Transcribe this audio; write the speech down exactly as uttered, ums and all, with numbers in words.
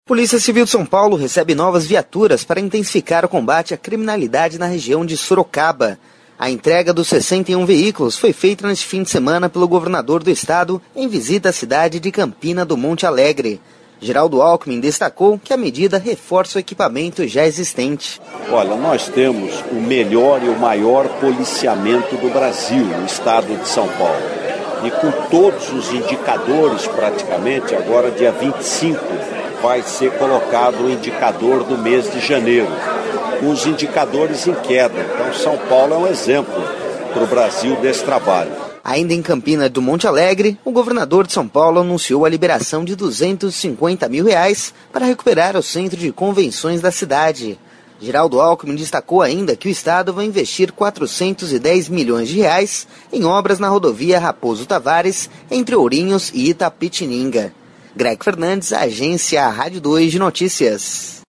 Polícia Civil de São Paulo recebe novas viaturas para intensificar o combate à criminalidade na região de Sorocaba. A entrega dos sessenta e um veículos foi feita neste fim de semana pelo governador do estado em visita à cidade de Campina do Monte Alegre. Geraldo Alckmin destacou que a medida reforça o equipamento já existente. Olha, nós temos o melhor e o maior policiamento do Brasil, no estado de São Paulo. E com todos os indicadores, praticamente, agora dia vinte e cinco, vai ser colocado o indicador do mês de janeiro. Com os indicadores em queda. Então, São Paulo é um exemplo para o Brasil desse trabalho. Ainda em Campina do Monte Alegre, o governador de São Paulo anunciou a liberação de duzentos e cinquenta mil reais para recuperar o centro de convenções da cidade. Geraldo Alckmin destacou ainda que o estado vai investir quatrocentos e dez milhões de reais em obras na rodovia Raposo Tavares, entre Ourinhos e Itapetininga. Greg Fernandes, Agência Rádio dois de Notícias.